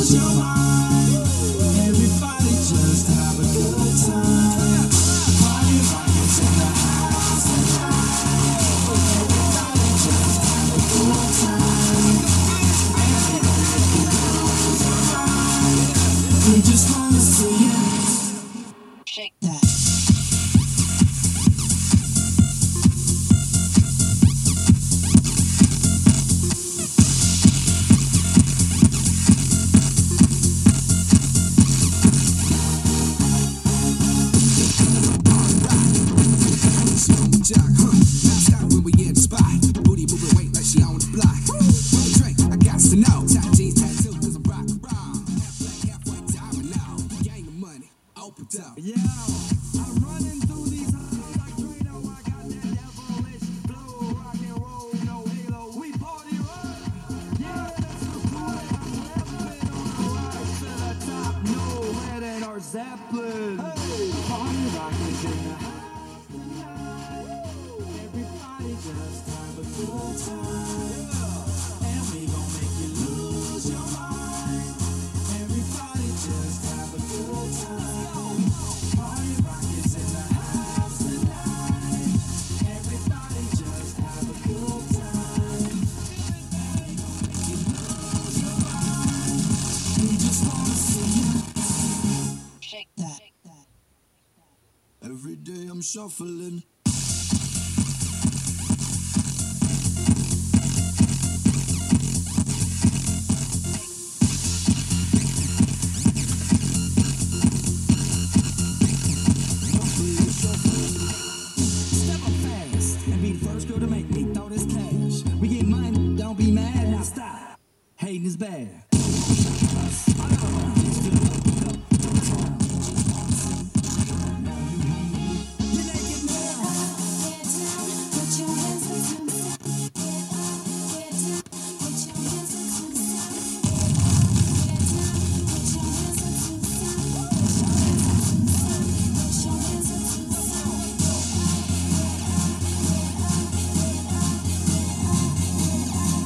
lose your mind. Everybody just have a good time. Party rockers in the house tonight. Everybody just have a good time. And if you lose your mind, we just wanna see you shake that. Yeah, I'm running through these halls like Trino. I got that devilish flow, rock and roll, no halo. We party rock. Yeah, that's the point. We're on the rise to the top. No Led and our Zeppelin. Hey, party rock is in the house tonight. Everybody just have a good time. And we gon' make you lose your mind. Everybody just have a good time. Party rock is in the house tonight. Everybody just have a good time. And we gon' make you lose your mind. We just wanna see you shake that. Every day I'm shuffling. First girl to make me throw this cash. We get money, don't be mad, now stop. Hating is bad.